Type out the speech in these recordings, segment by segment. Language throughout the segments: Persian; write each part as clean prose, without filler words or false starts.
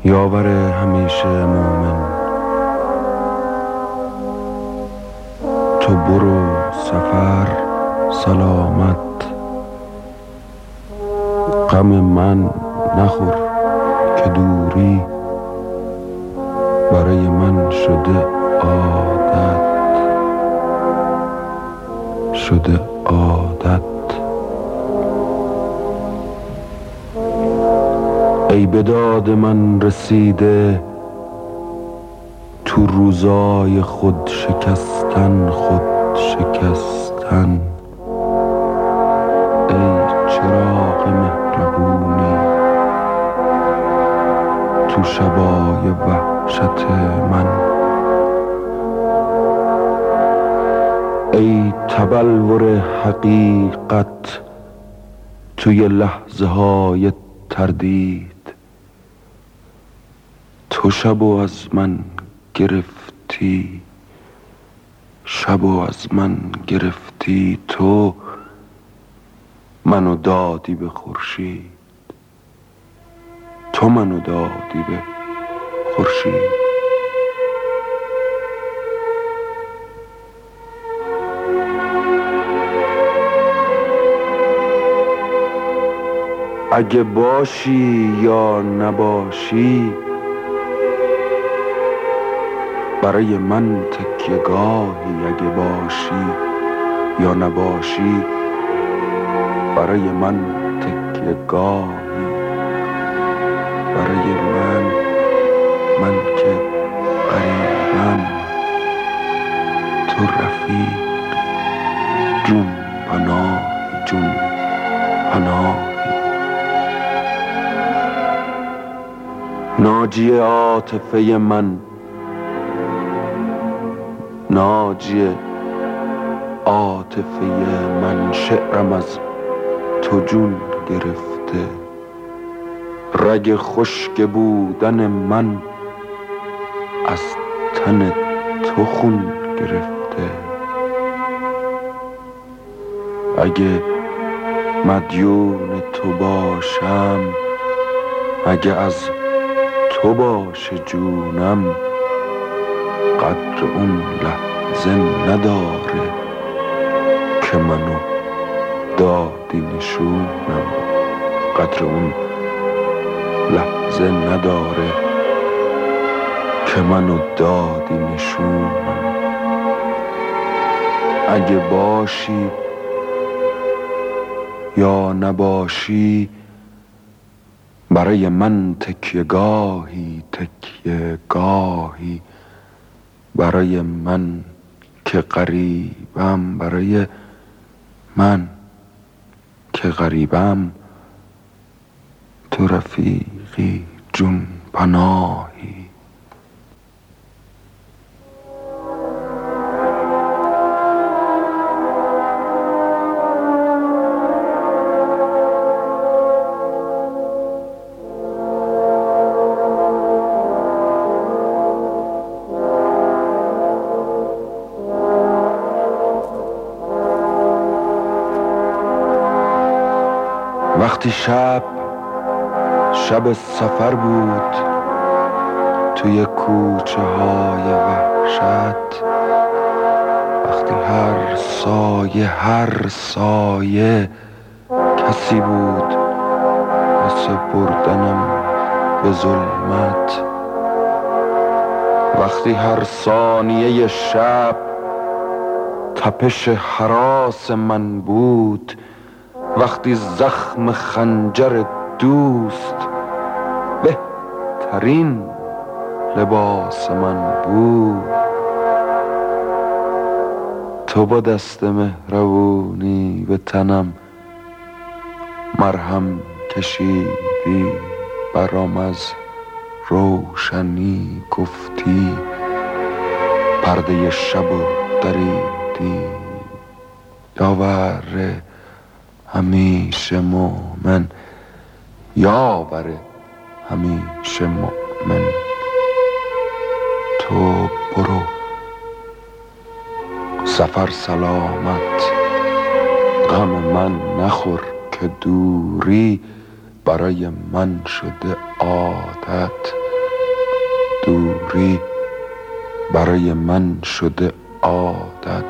یاور همیشه مومن، تو برو سفر سلامت. غم من نخور که دوری برای من شده عادت، شده عادت. ای به داد من رسیده تو روزای خود شکستن، خود شکستن. ای چراغ مهربونی تو شبای وحشت من، ای تبلور حقیقت توی لحظه های تردید. تو شبو از من گرفتی، شبو از من گرفتی. تو منو دادی به خورشید، تو منو دادی به خورشید. اگه باشی یا نباشی برای من تکیه‌گاهی، اگه باشی یا نباشی برای من تکیه‌گاهی. برای من که غریبم، تو رفیق، جون پناه، جون پناه. ناجی عاطفه من، ناجی عاطفه من، شعرم از تو جون گرفته. رگ خشک بودن من از تن تو خون گرفته. اگه مدیون تو باشم، اگه از تو باشه جونم، قدر اون لحظه نداره که منو دادی نشونم. قدر اون لحظه نداره که منو دادی نشونم. اگه باشی یا نباشی برای من تکیه‌گاهی، تکیه‌گاهی. برای من که غریبم، برای من که غریبم، تو رفیقی، جون پناهی. وقتی شب سفر بود توی کوچه های وحشت، وقتی هر سایه کسی بود واسه بردنم به ظلمت، وقتی هر ثانیه شب تپش هراس من بود، وقتی زخم خنجر دوست بهترین لباس من بود، تو با دست مهربونی به تنم مرهم کشیدی، برام از روشنی گفتی، پرده شبو دریدی. یاور همیشه مومن، یاور همیشه مومن. تو برو سفر سلامت. غم من نخور که دوری برای من شده عادت، دوری برای من شده عادت.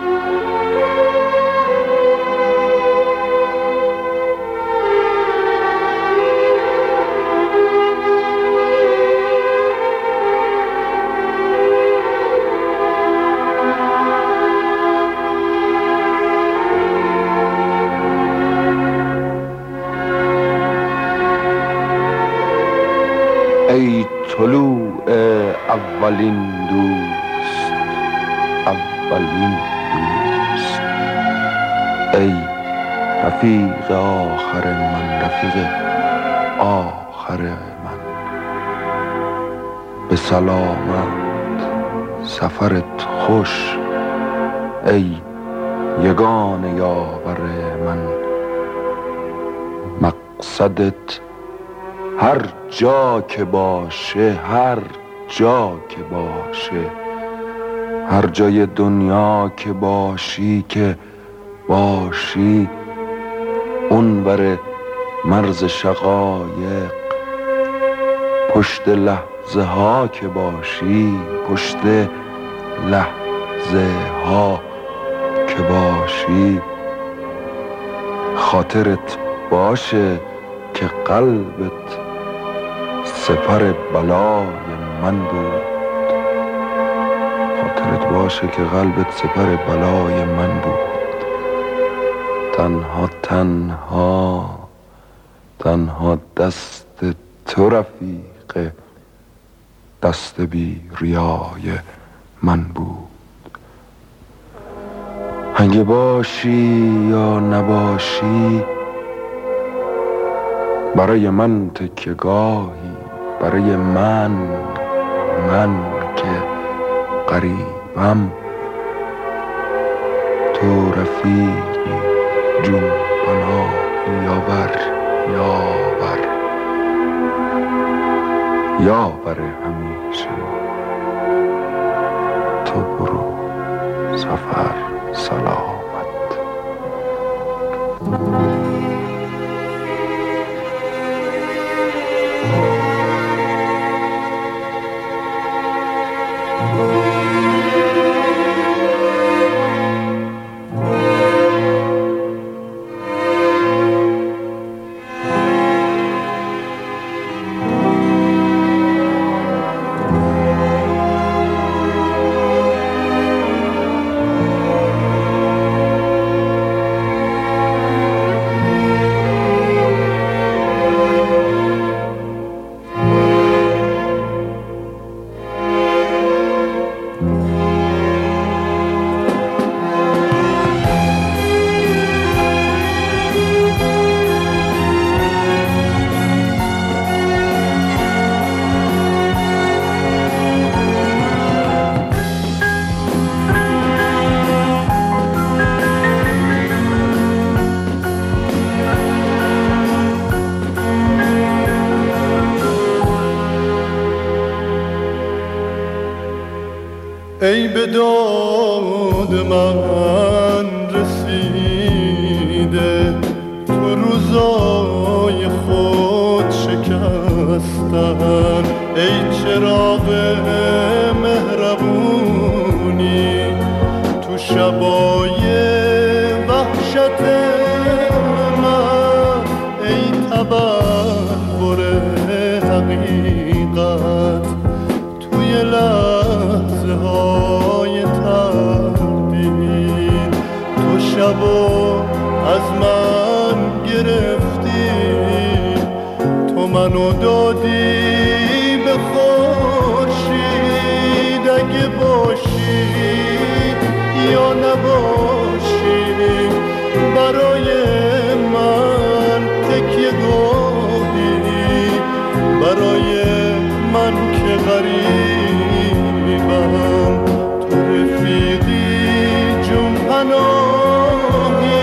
ای طلوع اولین دوست، اولین دوست، ای رفیق آخر من، رفیق آخر من. به سلامت سفرت خوش ای یگانه یاور من. مقصدت هر جا که باشه، هر جا که باشه، هر جای دنیا که باشی، که باشی اونور مرز شقایق، پشت لحظه ها که باشی، پشت لحظه ها که باشی، خاطرت باشه که قلبت سپر بلای من بود. خاطرت باشه که قلبت سپر بلای من بود. تنها تنها تنها دست تو رفیق دست بی ریای من بود. اگه باشی یا نباشی، برای من تکیه‌گاهی، برای من که غریبم، تو رفیقی جون پناهی، یاور همیشه. تو برو سفر سلامت. ای به داد من رسیده، تو روزای خود شکستن. ای چراغ مهربونی تو شبای وحشت من، ای تبخور حقیقت توی لحظه های تردید. تو شبو از من گرفتی، تو منو دادی به خورشید. اگه باشی یا نباشی، برای من تکیه گاهی، برای من که غریبم، تو رفیقی جون پناهی.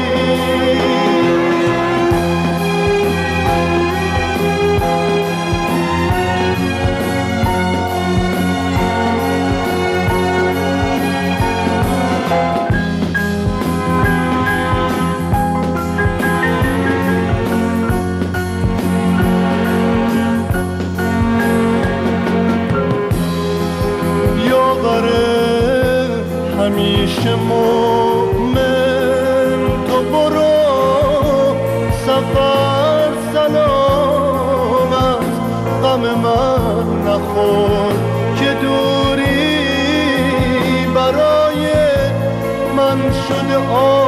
مومن تو برو سفر سلامت، غم من نخور که دوری برای من شده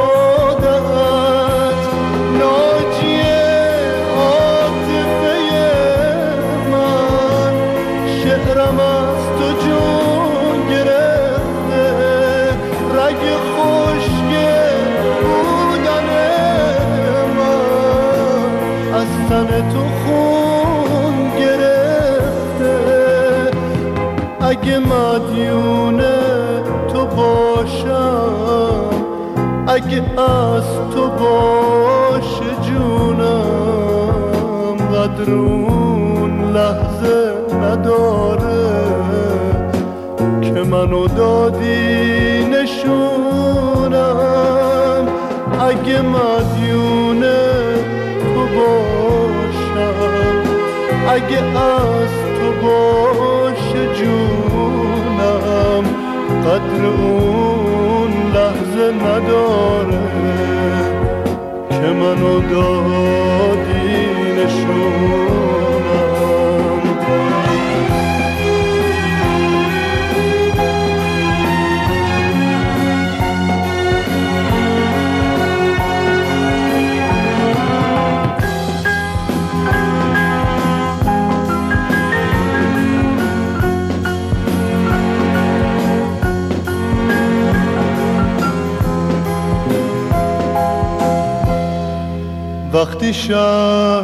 عادت. ناجی عاطفه من شعرم از تو جون گرفته، رگ خشک بودن من از تن تو خون گرفته. اگه مدیون تو باشم، اگه از تو باشه جونم، قدر اون لحظه نداره که منو دادی نشونم. اگه مدیون تو باشم، اگه از تو باشه جونم، قدر اون لحظه نداره که منو دادی نشونم. وقتی شب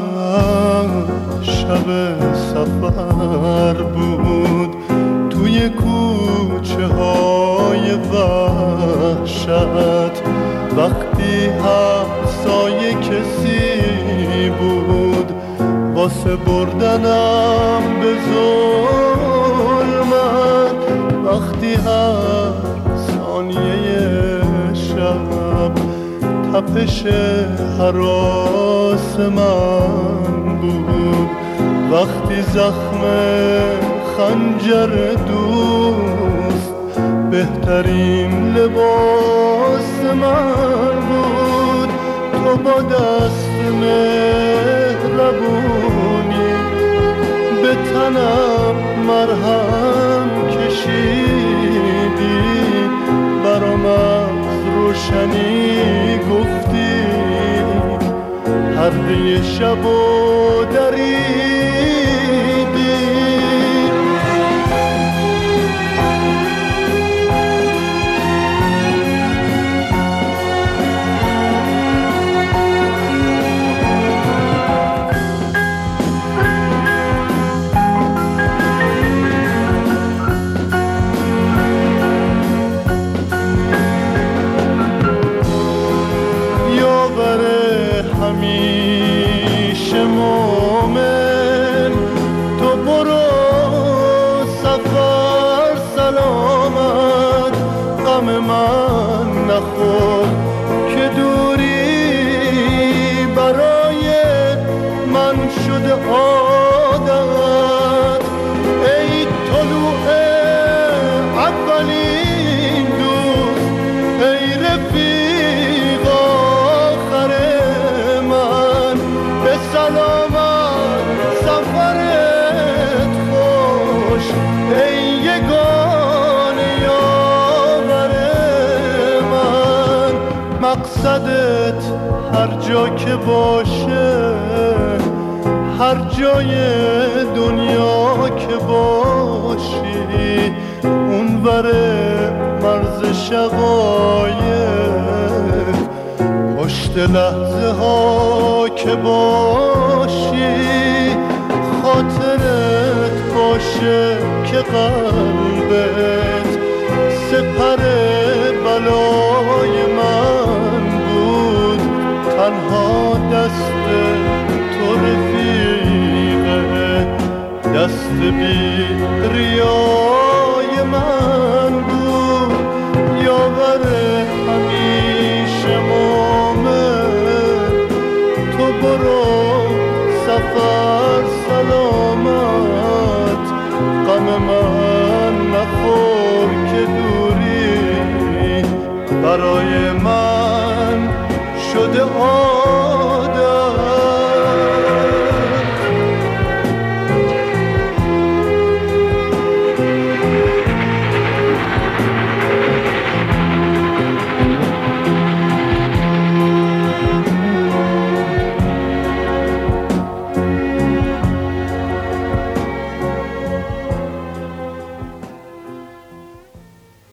سفر بود توی کوچه های وحشت، وقتی همسایه کسی بود واسه بردنم به ظلمت، وقتی هر ثانیه شب تپش هراس من بود، وقتی زخم خنجر دوست بهترین لباس من بود. تو با دست مهربونی به تنم مرهم کشیدی، برام از روشنی گفتی، پرده شب و دریدی. همیشه مومن تو برو سفر سلامت، غم من نخور که دوری برای من شده عادت. ای طلوع اولین دوست، ای رفیق آخر من، به سلامت سفرت خوش ای یگانه یاور من. مقصدت هر جا که باشه، هر جای دنیا که باشی، اونور مرز شقایق پشت لحظه ها که باشی، خاطرت باشه که قلبت سپر بلای من بود. تنها دست تو رفیقه، دست بی ریای من بود. یاور همیشه مومن تو برو سفر سلامت، غم من نخور که دوری برای